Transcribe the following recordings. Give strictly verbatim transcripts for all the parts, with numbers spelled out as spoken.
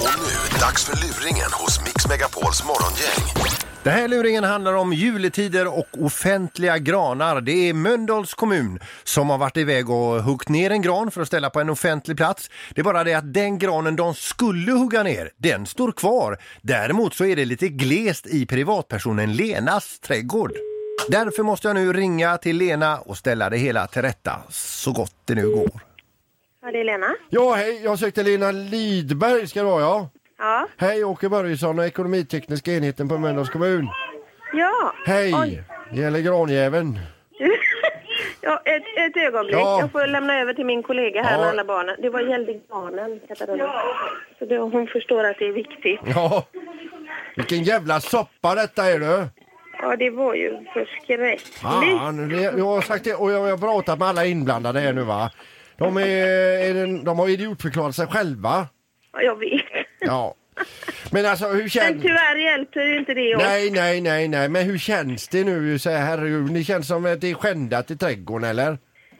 Och nu, dags för luringen hos Mix Megapols morgongäng. Den här luringen handlar om juletider och offentliga granar. Det är Mölndals kommun som har varit iväg och huggt ner en gran för att ställa på en offentlig plats. Det är bara det att den granen de skulle hugga ner, den står kvar. Däremot så är det lite glest i privatpersonen Lenas trädgård. Därför måste jag nu ringa till Lena och ställa det hela till rätta så gott det nu går. Ja, det är Lena. Ja, hej. Jag sökte Lena Lidberg, ska det vara, ja. Ja. Hej, Åke Börjesson och ekonomitekniska enheten på Mölndals kommun. Ja. Hej, Oj. det gäller granjäveln. Ja, ett, ett ögonblick. Ja. Jag får lämna över till min kollega här Ja. med alla barnen. Det var gällde barnen, Katarina. Så det, hon förstår att det är viktigt. Ja, vilken jävla soppa detta är du. Ja, det var ju förskräckligt. Fan, det, jag har sagt det och jag har pratat med alla inblandade här nu, va. De, är, är, de har idiotförklarat sig själva. Ja, jag vet. Ja. Men alltså, hur Men känns... tyvärr hjälper ju inte det oss. Nej, nej, nej, nej. Men hur känns det nu? Så här, herregud, det känns som att det är skändat i trädgården, eller?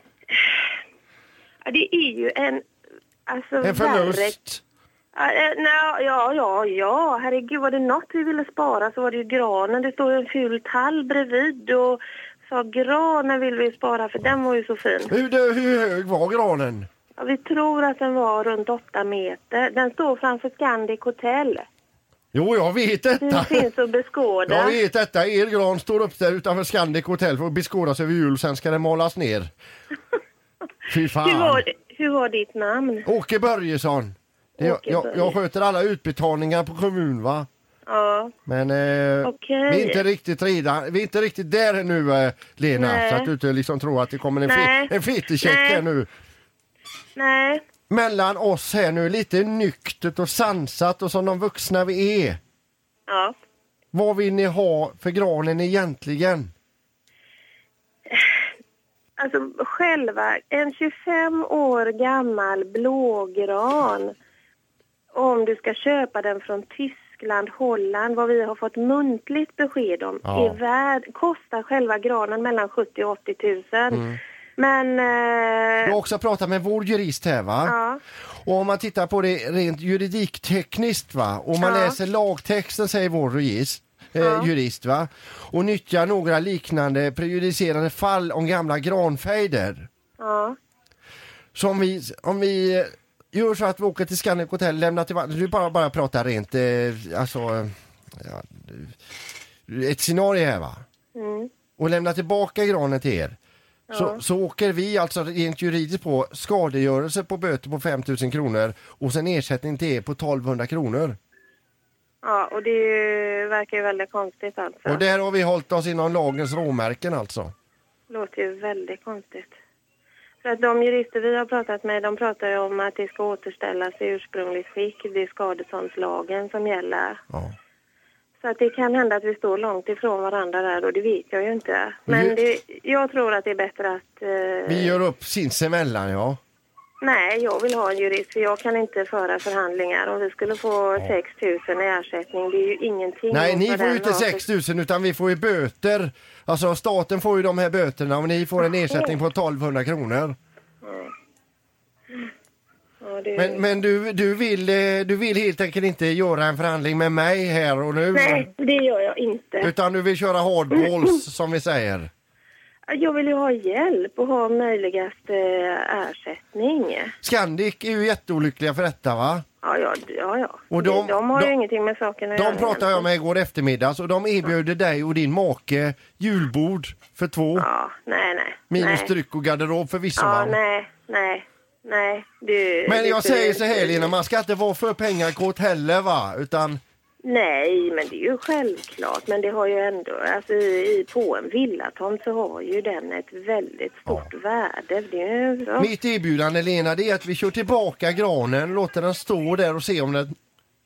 Ja, det är ju en... Alltså, En förlust. Ja, eh, nej, ja, ja, ja. Herregud, var det något vi ville spara så var det ju granen. Det står ju en ful tall bredvid och sa granen vill vi spara för den var ju så fin. Hur, hur hög var granen? Ja, vi tror att den var runt åtta meter. Den står framför Scandic Hotel. Jo, jag vet Det detta. finns att beskåda. Jag vet detta. Er gran står upp där utanför Scandic Hotel för att beskådas över jul. Sen ska den malas ner. Fy fan. Hur var, hur var ditt namn? Åke Börjesson. Det, Åke jag, Börjesson. jag sköter alla utbetalningar på kommun, va? Ja, Men eh, Okej. vi är inte riktigt redan. Vi är inte riktigt där nu, eh, Lena. Nej. Så att du inte liksom tror att det kommer en, Nej. fe, en fetecheck Nej. här nu. nej. Mellan oss här nu, lite nyktert och sansat och som de vuxna vi är. Ja. Vad vill ni ha för granen egentligen? Alltså själva, en tjugofem år gammal blågran. Om du ska köpa den från Tyskland, Holland, vad vi har fått muntligt besked om, Ja. är värd, kostar själva granen mellan sjuttio och åttio tusen. Mm. Men... Jag Eh, har också pratat med vår jurist här, va? ja. Och om man tittar på det rent juridiktekniskt, va? Och man Ja. läser lagtexten, säger vår jurist, eh, Ja. jurist, va? Och nyttjar några liknande prejudicerande fall om gamla granfejder. Ja. Så om vi, om vi eh, gör så att vi åker till Scandic Hotel, lämnar till vatten, du bara, bara pratar rent, eh, alltså, eh, ja, ett scenario här, va? Mm. Och lämnar tillbaka granen till er. Så, Ja. så åker vi alltså rent juridiskt på skadegörelse på böter på fem tusen kronor och sen ersättning till er på tolvhundra kronor. Ja, och det verkar ju väldigt konstigt alltså. Och där har vi hållit oss inom lagens råmärken alltså. Det låter ju väldigt konstigt. För att de jurister vi har pratat med, de pratar ju om att det ska återställas i ursprungligt skick. Det är skadeståndslagen som gäller. Ja. Så att det kan hända att vi står långt ifrån varandra där och det vet jag ju inte. Men Vi- det, jag tror att det är bättre att... Eh, Vi gör upp sinsemellan, ja. Nej, jag vill ha en jurist för jag kan inte föra förhandlingar. Om vi skulle få sex tusen i ersättning, det är ju ingenting. Nej, mot ni vad får ju den inte har för- sex tusen utan vi får ju böter. Alltså staten får ju de här böterna och ni får en ersättning på tolvhundra kronor. Ja, det... Men, men du, du, vill, eh, du vill helt enkelt inte göra en förhandling med mig här och nu. Nej, det gör jag inte. Utan du vill köra hardballs som vi säger. Jag vill ju ha hjälp och ha möjligaste ersättning. Scandic är ju jätteolyckliga för detta, va? Ja, ja, ja. ja. Och de- de har ju de- ingenting med saken att göra. De pratade jag med igår eftermiddags och de erbjuder dig och din make julbord för två. Ja, nej, nej. Minus nej. dryck och garderob för vissa. Ja, va? nej, nej, nej. Du, Men det- jag säger så här, Lena, man ska inte vara för pengakåt heller, va? Utan, Nej, men det är ju självklart. Men det har ju ändå, alltså i, på en villatomt så har ju den ett väldigt stort värde. Det är ju bra. mitt erbjudande, Lena, det är att vi kör tillbaka granen, låter den stå där och se om den...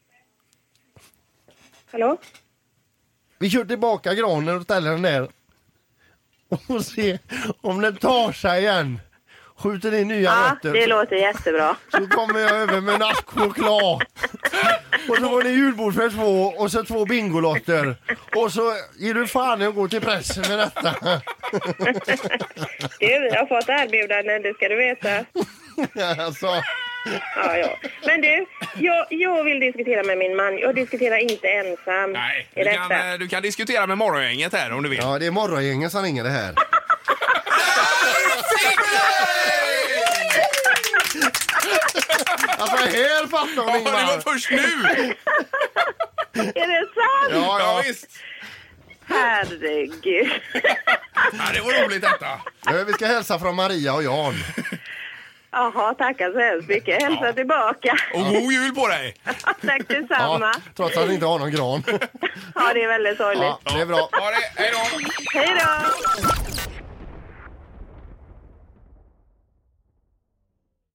Hallå? Vi kör tillbaka granen och ställer den där och ser om den tar sig igen. Skjuter in nya Ja, rötter. det låter jättebra. Så kommer jag över med en ask choklad. Och så var det julbord för två och så två bingolotter. Och så ger du fan att gå till pressen med detta. Du, vi har fått erbjudanden, det ska du veta. Alltså, Ja, ja. Men du, jag, jag vill diskutera med min man. Jag diskuterar inte ensam. Nej, i du detta. kan, du kan diskutera med morgongänget här om du vill. Ja, det är morgongängen som ringer det här. Alltså här fattar hon, Ja, Ingmar. det var först nu! Är det sant? Ja, Ja, ja. visst. Herregud. Ja, det var roligt detta. Eh, Vi ska hälsa från Maria och Jan. Jaha, tackar så hemskt mycket. Hälsa Ja. tillbaka. Och god jul på dig! Tack detsamma. Ja, trots att ni inte har någon gran. Ja, det är väldigt sorgligt. Ja, det är bra. Ha det, hej då! Hej då!